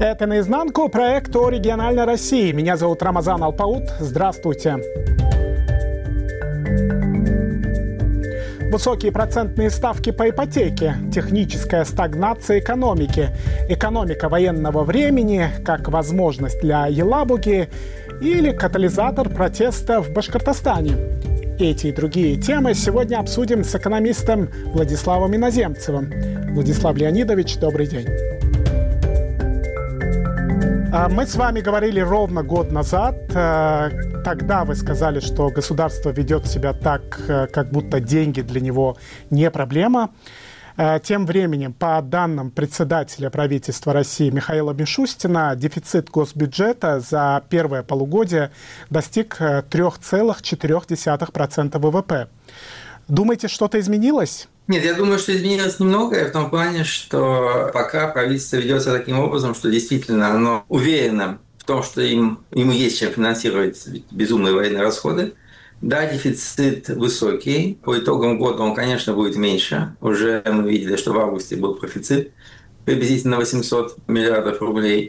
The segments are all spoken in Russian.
Это «Наизнанку», проект о региональной России. Меня зовут Рамазан Алпаут. Здравствуйте. Высокие процентные ставки по ипотеке, техническая стагнация экономики, экономика военного времени как возможность для Елабуги или катализатор протеста в Башкортостане. Эти и другие темы сегодня обсудим с экономистом Владиславом Иноземцевым. Владислав Леонидович, добрый день. Мы с вами говорили ровно год назад. Тогда вы сказали, что государство ведет себя так, как будто деньги для него не проблема. Тем временем, по данным председателя правительства России Михаила Мишустина, дефицит госбюджета за первое полугодие достиг 3,4% ВВП. Думаете, что-то изменилось? Нет, я думаю, что изменилось немногое в том плане, что пока правительство ведется таким образом, что действительно оно уверено в том, что ему есть чем финансировать безумные военные расходы. Да, дефицит высокий. По итогам года он, конечно, будет меньше. Уже мы видели, что в августе был профицит приблизительно 800 миллиардов рублей.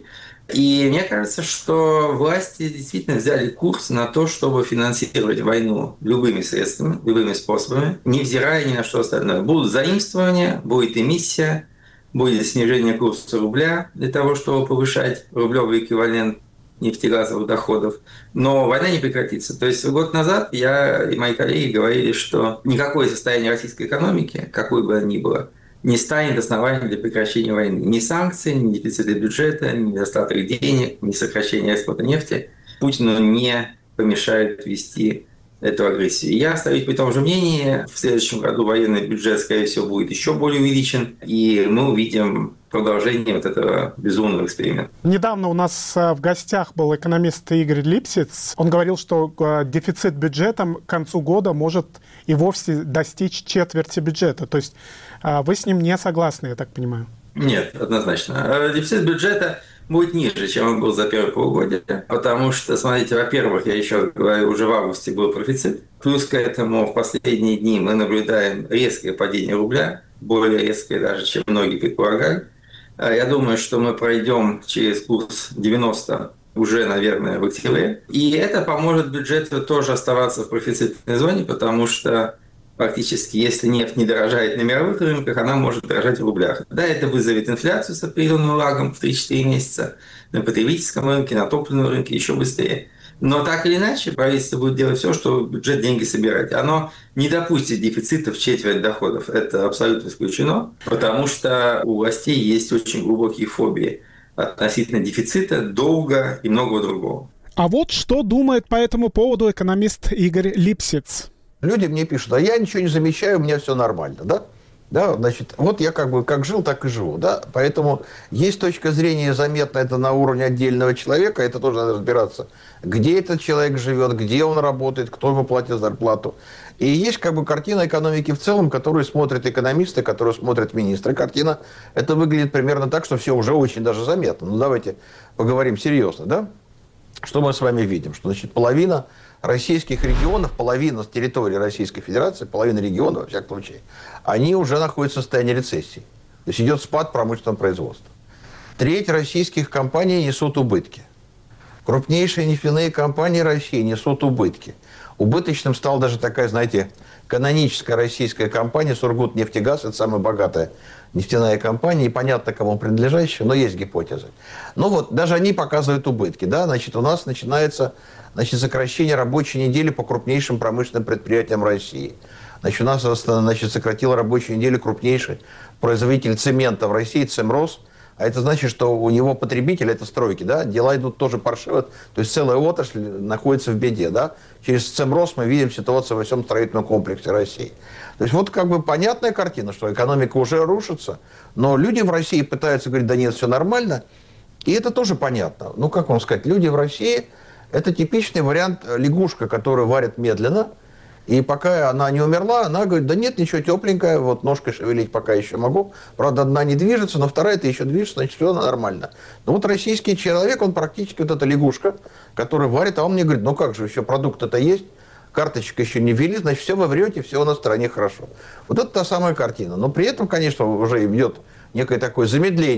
И мне кажется, что власти действительно взяли курс на то, чтобы финансировать войну любыми средствами, любыми способами, невзирая ни на что остальное. Будут заимствования, будет эмиссия, будет снижение курса рубля для того, чтобы повышать рублевый эквивалент нефтегазовых доходов. Но война не прекратится. То есть год назад я и мои коллеги говорили, что никакое состояние российской экономики, какой бы оно ни было, не станет основанием для прекращения войны. Ни санкции, ни дефициты бюджета, ни недостаток денег, ни сокращение экспорта нефти Путину не помешают вести эту агрессию. Я остаюсь при том же мнении. В следующем году военный бюджет, скорее всего, будет еще более увеличен, и мы увидим продолжение вот этого безумного эксперимента. Недавно у нас в гостях был экономист Игорь Липсиц. Он говорил, что дефицит бюджета к концу года может и вовсе достичь четверти бюджета. То есть вы с ним не согласны, я так понимаю? Нет, однозначно. Дефицит бюджета будет ниже, чем он был за первое полугодие, потому что, смотрите, во-первых, я еще говорю, уже в августе был профицит, плюс к этому в последние дни мы наблюдаем резкое падение рубля, более резкое даже, чем многие предполагали. Я думаю, что мы пройдем через курс 90 уже, наверное, в октябре, и это поможет бюджету тоже оставаться в профицитной зоне, потому что фактически, если нефть не дорожает на мировых рынках, она может дорожать в рублях. Да, это вызовет инфляцию с определенным лагом в 3-4 месяца на потребительском рынке, на топливном рынке еще быстрее. Но так или иначе, правительство будет делать все, чтобы бюджет деньги собирать. Оно не допустит дефицита в четверть доходов. Это абсолютно исключено, потому что у властей есть очень глубокие фобии относительно дефицита, долга и многого другого. А вот что думает по этому поводу экономист Игорь Липсиц. Люди мне пишут, а я ничего не замечаю, у меня все нормально, да? Да, значит, вот я как жил, так и живу, да? Поэтому есть точка зрения заметна, это на уровне отдельного человека, это тоже надо разбираться, где этот человек живет, где он работает, кто ему платит зарплату. И есть картина экономики в целом, которую смотрят экономисты, которую смотрят министры. Картина, это выглядит примерно так, что все уже очень даже заметно. Ну, давайте поговорим серьезно, да? Что мы с вами видим? Что, значит, половина российских регионов, половина территории Российской Федерации, половина регионов, во всяком случае, они уже находятся в состоянии рецессии. То есть идет спад промышленного производства. Треть российских компаний несут убытки. Крупнейшие нефтяные компании России несут убытки. Убыточным стала даже такая, знаете, каноническая российская компания «Сургутнефтегаз». Это самая богатая нефтяная компания, непонятно кому принадлежащая, но есть гипотезы. Ну вот, даже они показывают убытки. Да? Значит, у нас начинается сокращение рабочей недели по крупнейшим промышленным предприятиям России. Значит, у нас сократил рабочую неделю крупнейший производитель цемента в России, Цемрос. А это значит, что у него потребители, это стройки, да, дела идут тоже паршиво. То есть целая отрасль находится в беде. Да? Через Цемрос мы видим ситуацию во всем строительном комплексе России. То есть вот понятная картина, что экономика уже рушится, но люди в России пытаются говорить, да нет, все нормально. И это тоже понятно. Ну, как вам сказать, люди в России – это типичный вариант лягушка, которую варят медленно. И пока она не умерла, она говорит, да нет, ничего, тепленькое, вот ножкой шевелить пока еще могу. Правда, одна не движется, но вторая-то еще движется, значит, все нормально. Но вот российский человек, он практически вот эта лягушка, которая варит, а он мне говорит, ну как же, еще продукты-то есть, карточек еще не ввели, значит, все вы врете, все у нас в стране хорошо. Вот это та самая картина. Но при этом, конечно, уже идет некое такое замедление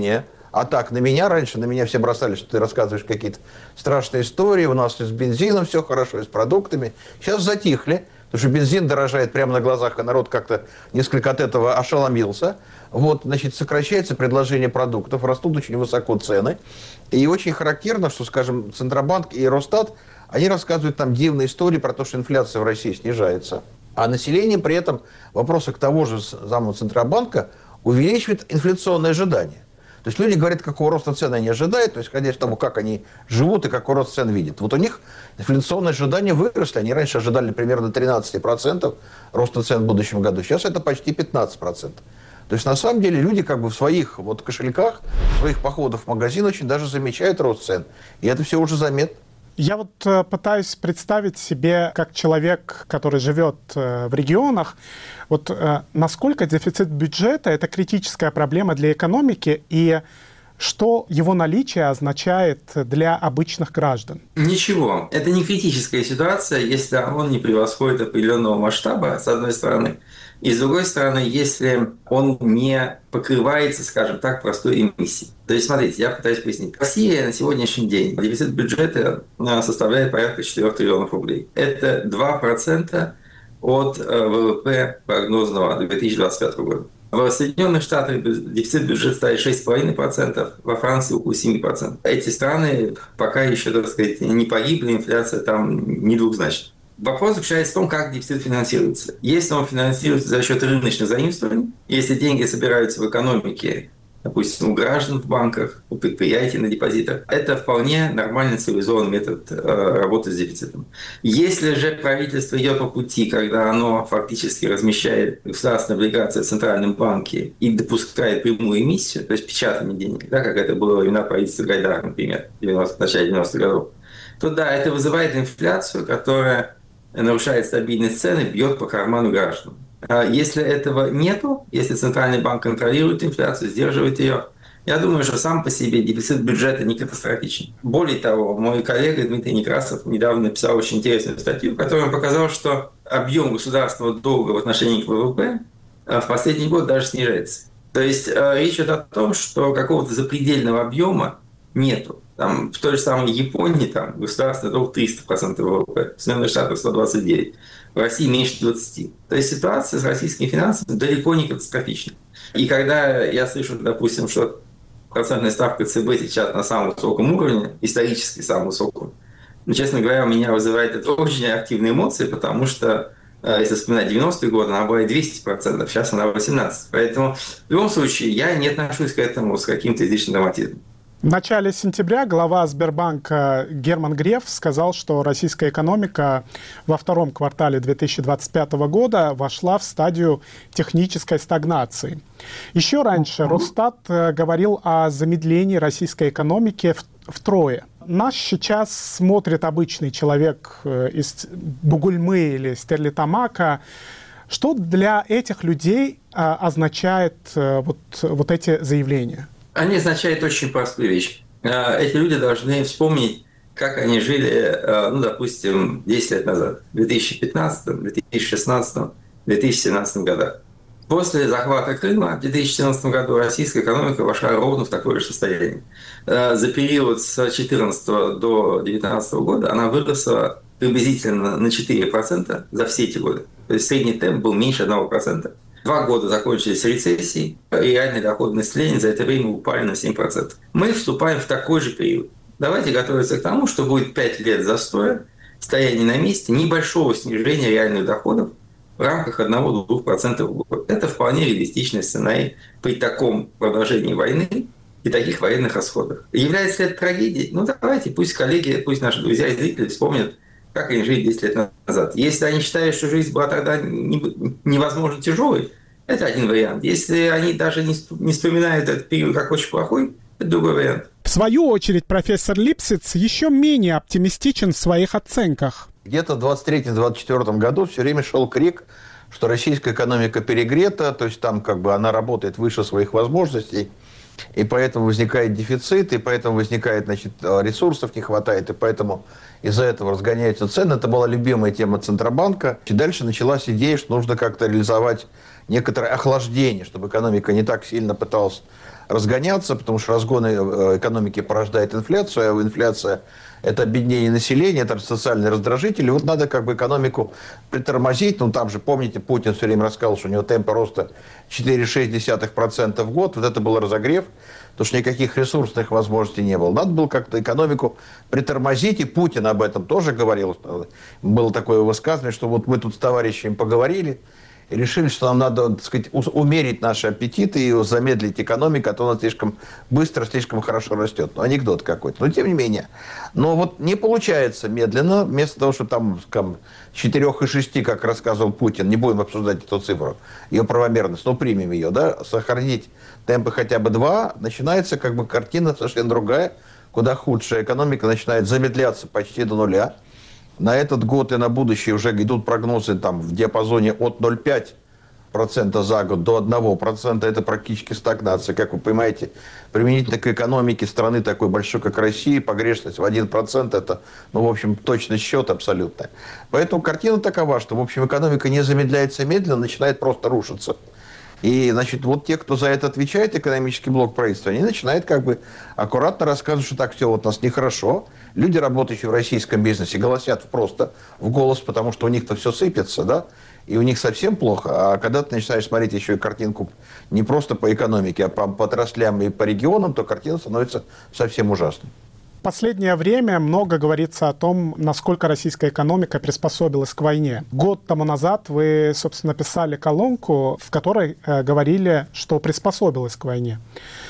А так, на меня все бросали, что ты рассказываешь какие-то страшные истории, у нас и с бензином все хорошо, и с продуктами. Сейчас затихли, потому что бензин дорожает прямо на глазах, и народ как-то несколько от этого ошеломился. Вот, значит, сокращается предложение продуктов, растут очень высоко цены. И очень характерно, что, скажем, Центробанк и Росстат, они рассказывают там дивные истории про то, что инфляция в России снижается. А население при этом, вопросы к того же заму Центробанка, увеличивает инфляционные ожидания. То есть люди говорят, какого роста цен они ожидают, то есть, исходя из того, как они живут и какой рост цен видят. Вот у них инфляционные ожидания выросли. Они раньше ожидали примерно 13% роста цен в будущем году. Сейчас это почти 15%. То есть, на самом деле, люди как бы в своих вот кошельках, в своих походах в магазин очень даже замечают рост цен. И это все уже заметно. Я вот пытаюсь представить себе, как человек, который живет в регионах, вот насколько дефицит бюджета – это критическая проблема для экономики, и что его наличие означает для обычных граждан? Ничего. Это не критическая ситуация, если он не превосходит определенного масштаба, с одной стороны. И с другой стороны, если он не покрывается, скажем так, простой эмиссией. То есть, смотрите, я пытаюсь пояснить. Россия на сегодняшний день, дефицит бюджета составляет порядка 4 триллионов рублей. Это 2% от ВВП прогнозного 2025 года. В Соединенных Штатах дефицит бюджета составит 6,5%, во Франции около 7%. Эти страны пока еще, так сказать, не погибли, инфляция там не двухзначна. Вопрос заключается в том, как дефицит финансируется. Если он финансируется за счет рыночных заимствований, если деньги собираются в экономике, допустим, у граждан в банках, у предприятий на депозитах, это вполне нормальный цивилизованный метод работы с дефицитом. Если же правительство идет по пути, когда оно фактически размещает государственные облигации в Центральном банке и допускает прямую эмиссию, то есть печатание денег, да, как это было во времена правительства Гайдара, например, в начале 90-х годов, то да, это вызывает инфляцию, которая нарушает стабильность цены, бьет по карману граждан. Если этого нету, если Центральный банк контролирует инфляцию, сдерживает ее, я думаю, что сам по себе дефицит бюджета не катастрофичен. Более того, мой коллега Дмитрий Некрасов недавно написал очень интересную статью, в которой он показал, что объем государственного долга в отношении к ВВП в последний год даже снижается. То есть речь идет о том, что какого-то запредельного объема нету. Там, в той же самой Японии там, государственный долг 300% ВВП, в Соединенных Штатах 129%, в России меньше 20%. То есть ситуация с российскими финансами далеко не катастрофична. И когда я слышу, допустим, что процентная ставка ЦБ сейчас на самом высоком уровне, исторически самом высоком, честно говоря, у меня вызывает это очень активные эмоции, потому что, если вспоминать 90-е годы, она была 200%, сейчас она 18%. Поэтому в любом случае я не отношусь к этому с каким-то излишним драматизмом. В начале сентября глава Сбербанка Герман Греф сказал, что российская экономика во втором квартале 2025 года вошла в стадию технической стагнации. Еще раньше Росстат говорил о замедлении российской экономики втрое. Нас сейчас смотрит обычный человек из Бугульмы или Стерлитамака. Что для этих людей означает вот эти заявления? Они означают очень простую вещь. Эти люди должны вспомнить, как они жили, ну, допустим, 10 лет назад, в 2015, 2016, 2017 годах. После захвата Крыма в 2014 году российская экономика вошла ровно в такое же состояние. За период с 2014 до 2019 года она выросла приблизительно на 4% за все эти годы. То есть средний темп был меньше 1%. 2 года закончились рецессией, и реальный доход населения за это время упали на 7%. Мы вступаем в такой же период. Давайте готовиться к тому, что будет 5 лет застоя, стояния на месте, небольшого снижения реальных доходов в рамках 1-2% в год. Это вполне реалистичный сценарий при таком продолжении войны и таких военных расходах. Является ли это трагедией? Ну давайте, пусть коллеги, пусть наши друзья и зрители вспомнят, как они жили 10 лет назад. Если они считают, что жизнь была тогда невозможно тяжелой, это один вариант. Если они даже не вспоминают этот период как очень плохой, это другой вариант. В свою очередь, профессор Липсиц еще менее оптимистичен в своих оценках. Где-то в 2023-2024 году все время шел крик, что российская экономика перегрета, то есть там как бы она работает выше своих возможностей, и поэтому возникает дефицит, и поэтому возникает, значит, ресурсов не хватает, и поэтому из-за этого разгоняются цены. Это была любимая тема Центробанка. И дальше началась идея, что нужно как-то реализовать некоторое охлаждение, чтобы экономика не так сильно пыталась разгоняться, потому что разгон экономики порождает инфляцию, а инфляция – это обеднение населения, это социальный раздражитель. И вот надо как бы экономику притормозить. Ну, там же, помните, Путин все время рассказывал, что у него темпы роста 4,6% в год. Вот это был разогрев, потому что никаких ресурсных возможностей не было. Надо было как-то экономику притормозить, и Путин об этом тоже говорил. Было такое высказывание, что вот мы тут с товарищами поговорили, и решили, что нам надо, так сказать, умерить наши аппетиты и замедлить экономику, а то она слишком быстро, слишком хорошо растет. Ну, анекдот какой-то. Но тем не менее. Но вот не получается медленно. Вместо того, что там 4,6, как рассказывал Путин, не будем обсуждать эту цифру, ее правомерность, но примем ее, да, сохранить темпы хотя бы 2, начинается как бы картина совершенно другая, куда худшая. Экономика начинает замедляться почти до нуля. На этот год и на будущее уже идут прогнозы там, в диапазоне от 0,5% за год до 1%. Это практически стагнация. Как вы понимаете, применительно к экономике страны такой большой, как Россия, погрешность в 1% это, ну, в общем, точный счет абсолютно. Поэтому картина такова, что, в общем, экономика не замедляется медленно, начинает просто рушиться. И, значит, вот те, кто за это отвечает, экономический блок правительства, они начинают как бы аккуратно рассказывать, что так все вот у нас нехорошо. Люди, работающие в российском бизнесе, голосят просто в голос, потому что у них-то все сыпется, да, и у них совсем плохо. А когда ты начинаешь смотреть еще и картинку не просто по экономике, а по отраслям и по регионам, то картина становится совсем ужасной. В последнее время много говорится о том, насколько российская экономика приспособилась к войне. Год тому назад вы, собственно, писали колонку, в которой говорили, что приспособилась к войне.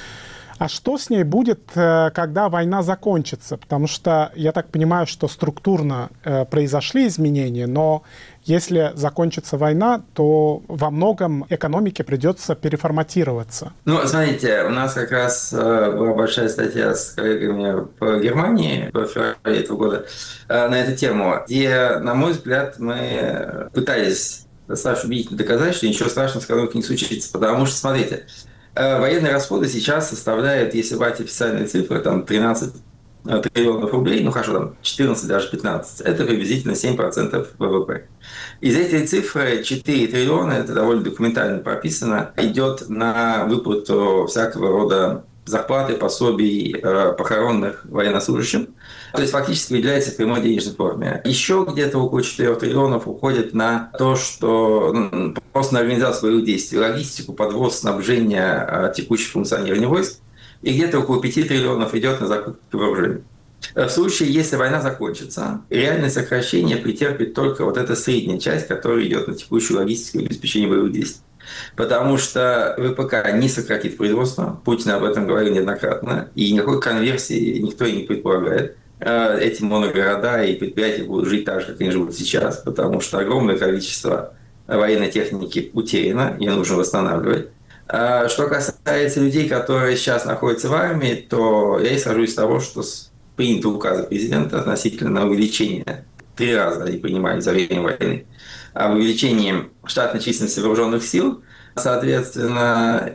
А что с ней будет, когда война закончится? Потому что я так понимаю, что структурно произошли изменения, но если закончится война, то во многом экономике придется переформатироваться. Ну, смотрите, у нас как раз была большая статья с коллегами по Германии в феврале этого года на эту тему, где, на мой взгляд, мы пытались достаточно убедительно доказать, что ничего страшного с экономикой не случится. Потому что, смотрите, военные расходы сейчас составляют, если брать официальные цифры, там 13 триллионов рублей, ну хорошо, там 14, даже 15, это приблизительно 7% ВВП. Из этой цифры 4 триллиона, это довольно документально прописано, идет на выплату всякого рода зарплаты, пособий, похоронных военнослужащим. То есть фактически выделяется в прямой денежной форме. Еще где-то около 4 триллионов уходит на то, что просто на организацию боевых действий, логистику, подвоз, снабжение, текущее функционирование войск. И где-то около 5 триллионов идет на закупку вооружений. В случае, если война закончится, реальное сокращение претерпит только вот эта средняя часть, которая идет на текущую логистику и обеспечение боевых действий. Потому что ВПК не сократит производство, Путин об этом говорил неоднократно, и никакой конверсии никто и не предполагает. Эти моногорода и предприятия будут жить так же, как они живут сейчас, потому что огромное количество военной техники утеряно, ее нужно восстанавливать. Что касается людей, которые сейчас находятся в армии, то я исхожу из того, что приняты указы президента относительно увеличения, 3 раза они принимали за время войны, об увеличении штатной численности вооруженных сил, соответственно,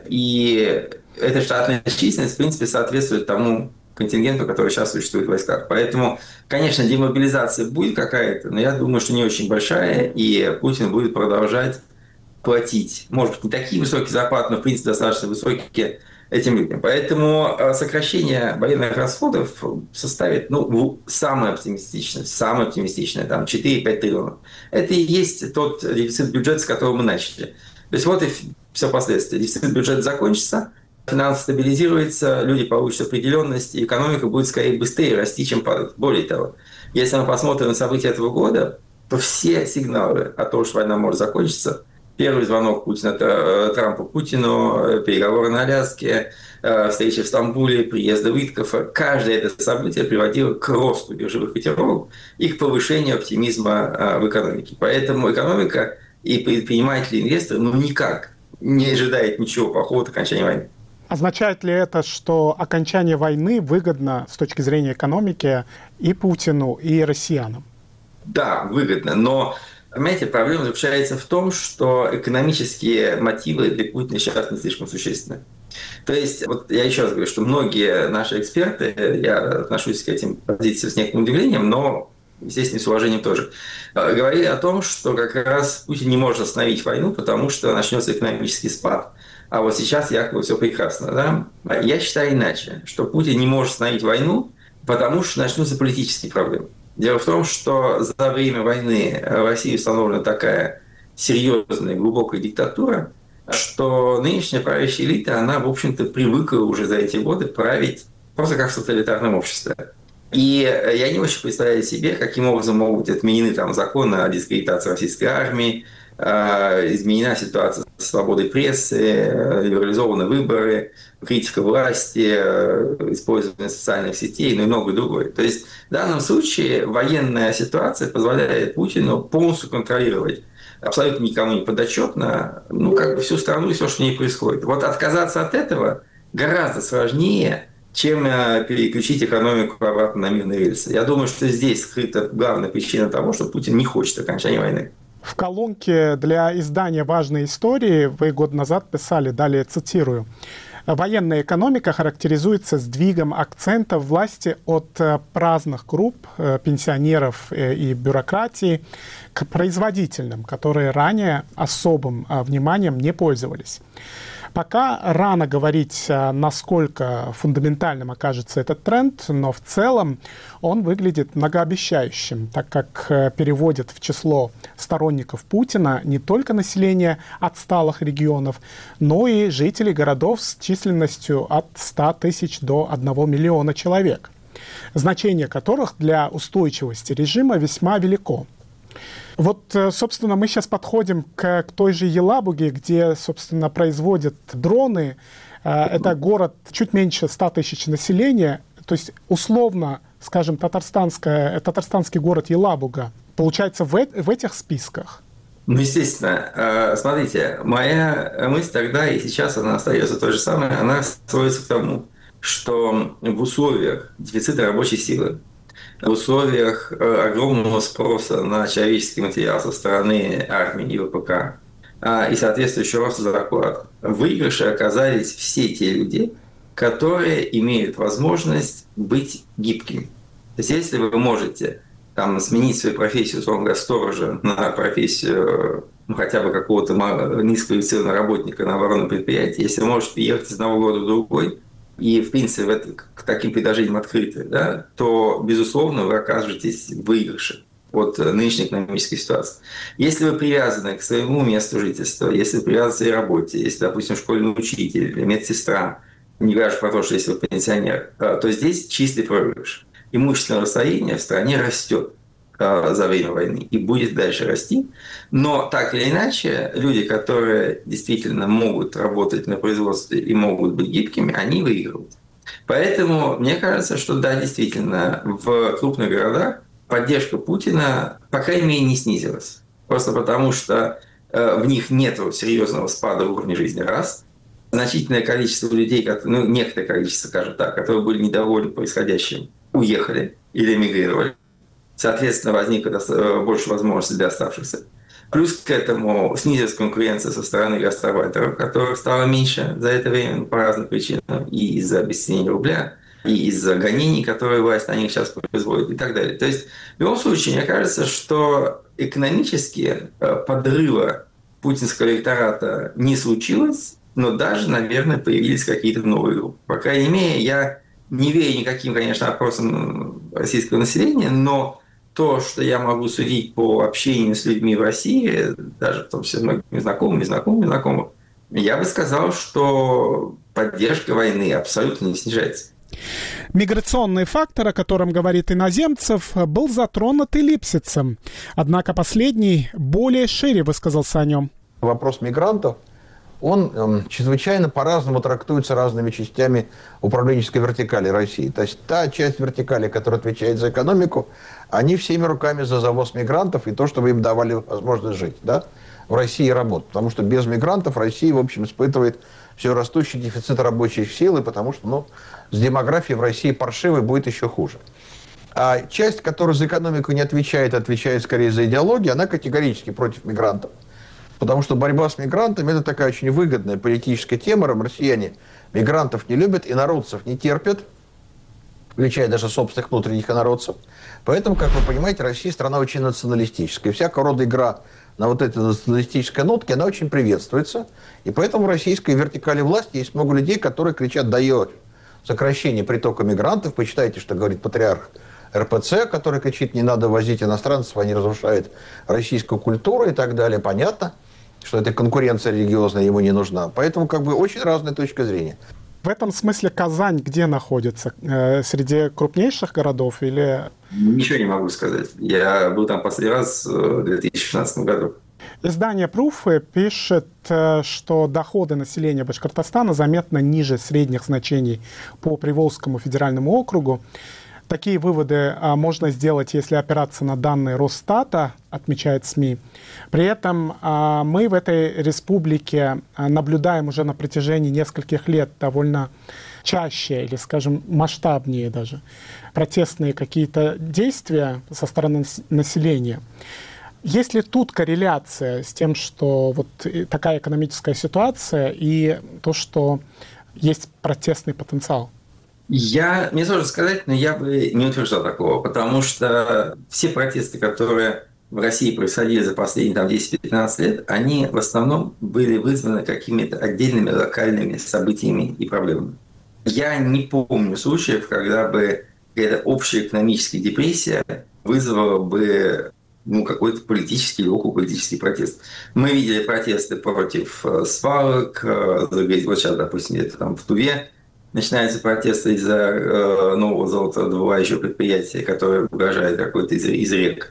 и эта штатная численность, в принципе, соответствует тому контингенту, который сейчас существует в войсках. Поэтому, конечно, демобилизация будет какая-то, но я думаю, что не очень большая, и Путин будет продолжать платить, может быть, не такие высокие зарплаты, но, в принципе, достаточно высокие этим людям. Поэтому сокращение военных расходов составит, ну, самое оптимистичное, там, 4-5 триллионов. Это и есть тот дефицит бюджета, с которого мы начали. То есть вот и все последствия. Дефицит бюджета закончится, финансы стабилизируются, люди получат определенность, и экономика будет скорее быстрее расти, чем падать. Более того, если мы посмотрим на события этого года, то все сигналы о том, что война может закончиться, первый звонок Трампа Путину, переговоры на Аляске, встреча в Стамбуле, приезды Виткофа. Каждое это событие приводило к росту биржевых котировок и к повышению оптимизма в экономике. Поэтому экономика и предприниматели, инвесторы никак не ожидают ничего плохого от окончания войны. Означает ли это, что окончание войны выгодно с точки зрения экономики и Путину, и россиянам? Да, выгодно, но понимаете, проблема заключается в том, что экономические мотивы для Путина сейчас не слишком существенны. То есть, вот я еще раз говорю, что многие наши эксперты, я отношусь к этим позициям с некоторым удивлением, но, естественно, с уважением тоже, говорили о том, что как раз Путин не может остановить войну, потому что начнется экономический спад, а вот сейчас якобы все прекрасно. Да? Я считаю иначе, что Путин не может остановить войну, потому что начнутся политические проблемы. Дело в том, что за время войны в России установлена такая серьезная, глубокая диктатура, что нынешняя правящая элита, она, в общем-то, привыкла уже за эти годы править просто как в тоталитарном обществе. И я не очень представляю себе, каким образом могут быть отменены там законы о дискредитации российской армии, изменена ситуация с свободой прессы, либерализованы выборы, критика власти, использование социальных сетей, ну и многое другое. То есть в данном случае военная ситуация позволяет Путину полностью контролировать абсолютно никому не подотчетно, всю страну и все, что в ней происходит. Вот отказаться от этого гораздо сложнее, чем переключить экономику обратно на мирные рельсы. Я думаю, что здесь скрыта главная причина того, что Путин не хочет окончания войны. В колонке для издания «Важные истории» вы год назад писали, далее цитирую: «Военная экономика характеризуется сдвигом акцента власти от праздных групп, пенсионеров и бюрократии к производительным, которые ранее особым вниманием не пользовались. Пока рано говорить, насколько фундаментальным окажется этот тренд, но в целом он выглядит многообещающим, так как переводит в число сторонников Путина не только население отсталых регионов, но и жителей городов с численностью от 100 тысяч до 1 миллиона человек, значение которых для устойчивости режима весьма велико». Вот, собственно, мы сейчас подходим к той же Елабуге, где, собственно, производят дроны. Это город чуть меньше 100 тысяч населения. То есть, условно, скажем, татарстанский город Елабуга получается в этих списках. Ну, естественно. Смотрите, моя мысль тогда и сейчас, она остается той же самой, она сводится к тому, что в условиях дефицита рабочей силы, в условиях огромного спроса на человеческий материал со стороны армии и ВПК и соответствующего роста зарплат, в выигрыше оказались все те люди, которые имеют возможность быть гибкими. То есть если вы можете сменить свою профессию, условно говоря, сторожа на профессию хотя бы какого-то низкоквалифицированного работника на оборонном предприятии, если вы можете переехать из одного года в другой, и, в принципе, к таким предложениям открыты, да, то, безусловно, вы окажетесь в выигрыше от нынешней экономической ситуации. Если вы привязаны к своему месту жительства, если вы привязаны к своей работе, если, допустим, школьный учитель, медсестра, не говоря про то, что если вы пенсионер, то здесь чистый проигрыш. Имущественное расслоение в стране растет за время войны и будет дальше расти. Но так или иначе, люди, которые действительно могут работать на производстве и могут быть гибкими, они выигрывают. Поэтому мне кажется, что да, действительно, в крупных городах поддержка Путина, по крайней мере, не снизилась. Просто потому, что в них нет серьезного спада уровня жизни, раз. Значительное количество людей, некоторое количество, скажем так, которые были недовольны происходящим, уехали или эмигрировали. Соответственно, возникла больше возможностей для оставшихся. Плюс к этому снизилась конкуренция со стороны гастарбайтеров, которых стало меньше за это время по разным причинам. И из-за обесценения рубля, и из-за гонений, которые власть на них сейчас производит, и так далее. То есть, в любом случае, мне кажется, что экономически подрыва путинского электората не случилось, но даже, наверное, появились какие-то новые группы. По крайней мере, я не верю никаким, конечно, опросам российского населения, но то, что я могу судить по общению с людьми в России, даже в том числе с многими знакомыми, я бы сказал, что поддержка войны абсолютно не снижается. Миграционный фактор, о котором говорит Иноземцев, был затронут и Липсицем. Однако последний более шире высказался о нем. Вопрос мигрантов, он чрезвычайно по-разному трактуется разными частями управленческой вертикали России. То есть та часть вертикали, которая отвечает за экономику, они всеми руками за завоз мигрантов и то, чтобы им давали возможность жить, да, в России работать. Потому что без мигрантов Россия, в общем, испытывает все растущий дефицит рабочей силы, потому что с демографией в России паршивой будет еще хуже. А часть, которая за экономику не отвечает, отвечает скорее за идеологию, она категорически против мигрантов. Потому что борьба с мигрантами – это такая очень выгодная политическая тема. Россияне мигрантов не любят, инородцев не терпят, включая даже собственных внутренних инородцев. Поэтому, как вы понимаете, Россия страна очень националистическая. Всякого рода игра на вот этой националистической нотке, она очень приветствуется. И поэтому в российской вертикали власти есть много людей, которые кричат «даёт сокращение притока мигрантов». Почитайте, что говорит патриарх РПЦ, который кричит «не надо возить иностранцев, они разрушают российскую культуру» и так далее. Понятно, что эта конкуренция религиозная ему не нужна. Поэтому как бы очень разная точка зрения. В этом смысле Казань где находится? Среди крупнейших городов или... Ничего не могу сказать. Я был там последний раз в 2016 году. Издание «Пруфы» пишет, что доходы населения Башкортостана заметно ниже средних значений по Приволжскому федеральному округу. Такие выводы можно сделать, если опираться на данные Росстата, отмечает СМИ. При этом мы в этой республике наблюдаем уже на протяжении нескольких лет довольно чаще или, скажем, масштабнее даже протестные какие-то действия со стороны населения. Есть ли тут корреляция с тем, что вот такая экономическая ситуация и то, что есть протестный потенциал? Мне сложно сказать, но я бы не утверждал такого, потому что все протесты, которые в России происходили за последние 10-15 лет, они в основном были вызваны какими-то отдельными локальными событиями и проблемами. Я не помню случаев, когда бы эта общая экономическая депрессия вызвала бы какой-то политический или околополитический протест. Мы видели протесты против свалок, вот сейчас, допустим, где-то там в Туве начинаются протесты из-за нового золотодобывающего предприятия, которое угрожает какой-то из рек.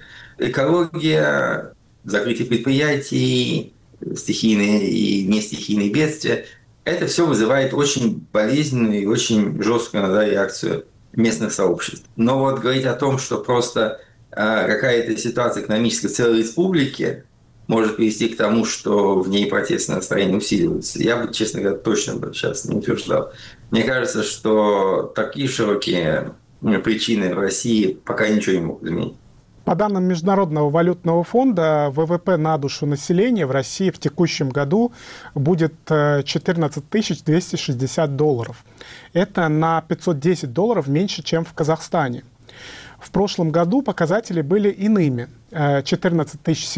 Экология, закрытие предприятий, стихийные и нестихийные бедствия – это все вызывает очень болезненную и очень жесткую иногда реакцию местных сообществ. Но вот говорить о том, что просто какая-то ситуация экономическая в целой республике может привести к тому, что в ней протестное настроение усиливается, я бы, честно говоря, точно бы сейчас не утверждал. Мне кажется, что такие широкие причины в России пока ничего не могут изменить. По данным Международного валютного фонда, ВВП на душу населения в России в текущем году будет 14 260 долларов. Это на $510 меньше, чем в Казахстане. В прошлом году показатели были иными. 14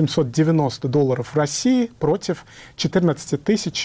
790 долларов в России против 14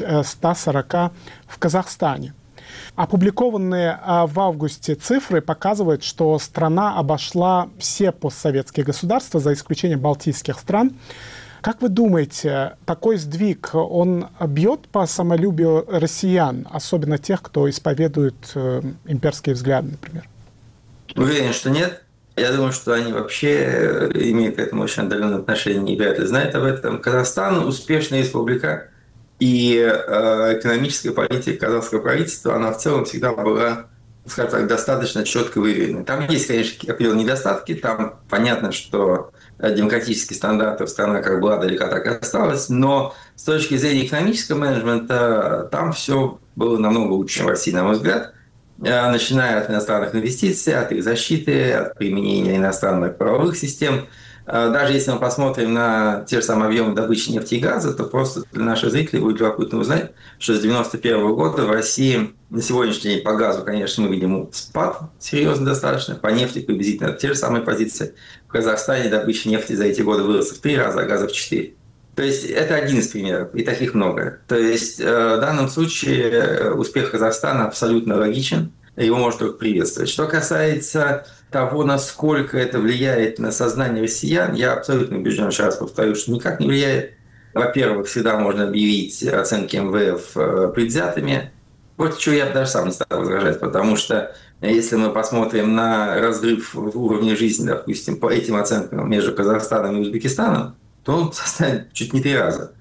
140 в Казахстане. Опубликованные в августе цифры показывают, что страна обошла все постсоветские государства, за исключением балтийских стран. Как вы думаете, такой сдвиг, он бьет по самолюбию россиян, особенно тех, кто исповедует имперские взгляды, например? Уверен, что нет. Я думаю, что они вообще имеют к этому очень отдаленное отношение и вряд ли знают об этом. Казахстан – успешная республика, и экономическая политика казахского правительства, она в целом всегда была, скажем так, достаточно четко выверена. Там есть, конечно, определенные недостатки. Там понятно, что демократические стандарты страна как была далека, так и осталась. Но с точки зрения экономического менеджмента там все было намного лучше, чем в России, на мой взгляд. Начиная от иностранных инвестиций, от их защиты, от применения иностранных правовых систем. Даже если мы посмотрим на те же самые объемы добычи нефти и газа, то просто для наших зрителей будет любопытно узнать, что с 1991 года в России на сегодняшний день по газу, конечно, мы видим спад серьезно достаточно, по нефти приблизительно те же самые позиции. В Казахстане добыча нефти за эти годы выросла в 3 раза, а газа в 4. То есть это один из примеров, и таких много. То есть в данном случае успех Казахстана абсолютно логичен, его можно только приветствовать. Что касается того, насколько это влияет на сознание россиян, я абсолютно убежден, еще раз повторю, что никак не влияет. Во-первых, всегда можно объявить оценки МВФ предвзятыми. Вот чего я бы даже сам не стал возражать, потому что если мы посмотрим на разрыв в уровне жизни, допустим, по этим оценкам между Казахстаном и Узбекистаном, то он составит чуть не 3 раза.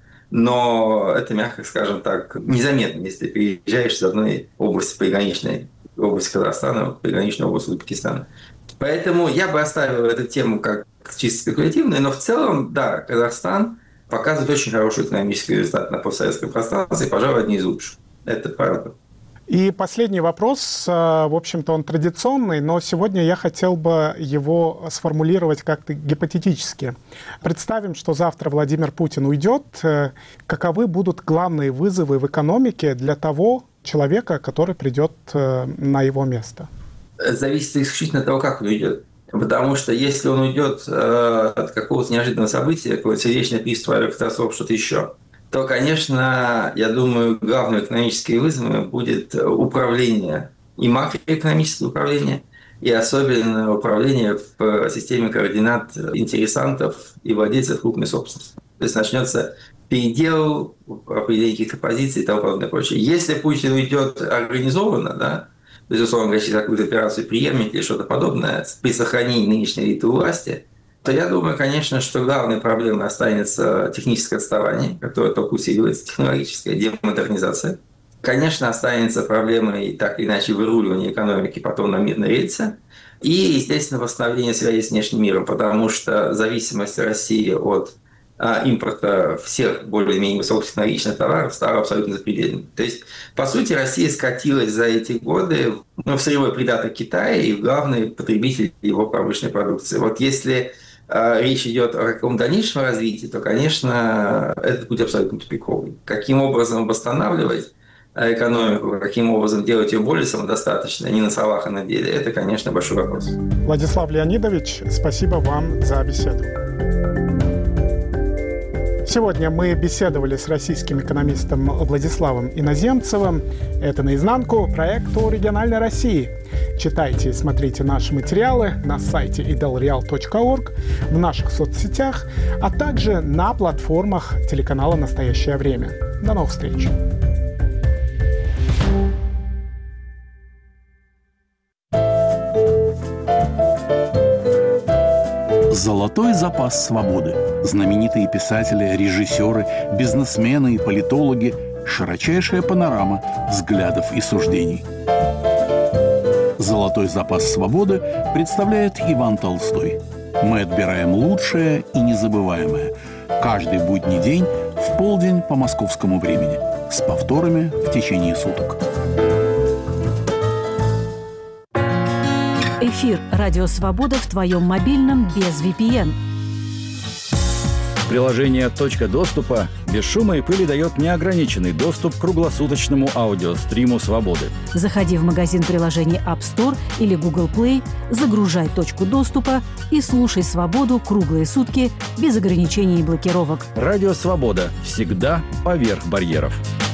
Но это, мягко скажем так, незаметно, если ты переезжаешь из одной области приграничной, области Казахстана, в приграничную область Узбекистана. Поэтому я бы оставил эту тему как чисто спекулятивной, но в целом, да, Казахстан показывает очень хороший экономический результат на постсоветском пространстве, и, пожалуй, одни из лучших. Это правда. И последний вопрос, в общем-то, он традиционный, но сегодня я хотел бы его сформулировать как-то гипотетически. Представим, что завтра Владимир Путин уйдет. Каковы будут главные вызовы в экономике для того человека, который придет на его место? Зависит исключительно от того, как он уйдет. Потому что если он уйдет от какого-то неожиданного события, какой-то сердечный приступ, авиакатастрофа, что-то еще, то, конечно, я думаю, главным экономическим вызовом будет управление, и макроэкономическое управление, и особенно управление в системе координат интересантов и владельцев крупной собственности. То есть начнется передел, определение каких-то позиций и тому подобное прочее. Если Путин уйдет организованно, да, безусловно говоря, через какую-то операцию преемника или что-то подобное, при сохранении нынешней элиты у власти, то я думаю, конечно, что главной проблемой останется техническое отставание, которое только усиливается, технологическая демодернизация. Конечно, останется проблемой так или иначе выруливания экономики потом на мирной рельсе. И, естественно, восстановление связи с внешним миром, потому что зависимость России от импорта всех более-менее высокотехнологичных товаров стала абсолютно запредельной. То есть, по сути, Россия скатилась за эти годы в сырьевой придаток Китая и в главный потребитель его промышленной продукции. Вот если речь идет о каком-то дальнейшем развитии, то, конечно, этот путь абсолютно тупиковый. Каким образом восстанавливать экономику, каким образом делать ее более самодостаточной, не на словах, а на деле, это, конечно, большой вопрос. Владислав Леонидович, спасибо вам за беседу. Сегодня мы беседовали с российским экономистом Владиславом Иноземцевым. Это «Наизнанку» проекту «Региональной России». Читайте и смотрите наши материалы на сайте edelreal.org, в наших соцсетях, а также на платформах телеканала «Настоящее время». До новых встреч! Золотой запас свободы. Знаменитые писатели, режиссеры, бизнесмены и политологи. Широчайшая панорама взглядов и суждений. Золотой запас свободы представляет Иван Толстой. Мы отбираем лучшее и незабываемое. Каждый будний день в полдень по московскому времени. С повторами в течение суток. Эфир «Радио Свобода» в твоем мобильном без VPN. Приложение «Точка доступа» без шума и пыли дает неограниченный доступ к круглосуточному аудиостриму «Свободы». Заходи в магазин приложений App Store или Google Play, загружай «Точку доступа» и слушай «Свободу» круглые сутки без ограничений и блокировок. Радио «Свобода» всегда поверх барьеров.